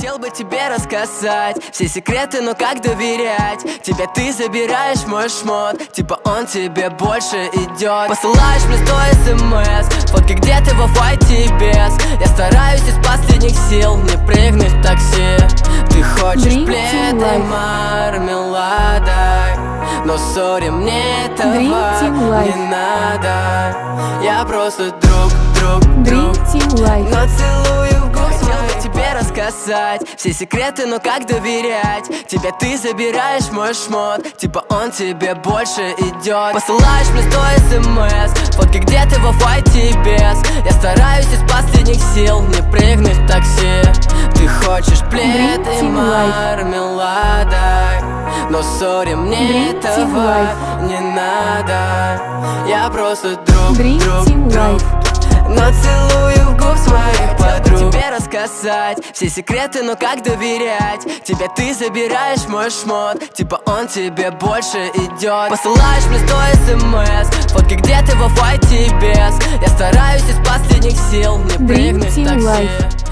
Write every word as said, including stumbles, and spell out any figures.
Хотел бы тебе рассказать все секреты, но как доверять тебе? Ты забираешь мой шмот, типа он тебе больше идет. Посылаешь мне сто смс, фотки, где ты во файте без. Я стараюсь из последних сил не прыгнуть в такси. Ты хочешь плед и мармеладой, но сори, мне этого не надо. Я просто друг, друг, друг, но целую в губы. Хотел бы тебе рассказать все секреты, но как доверять тебе? Ты забираешь мой шмот, типа он тебе больше идет. Посылаешь мне сто смс, фотки, где ты во файте без. Я стараюсь из последних сил не прыгнуть в такси. Ты хочешь плед и мармеладой, но сори, мне этого не надо. Я просто друг, друг, друг, но целую в губ своих подруг. Тебе рассказать все секреты, но как доверять тебе? Ты забираешь мой шмот, типа он тебе больше идет. Посылаешь мне сто смс, фотки, где ты во файте без. Я стараюсь из последних сил не прыгнуть в такси.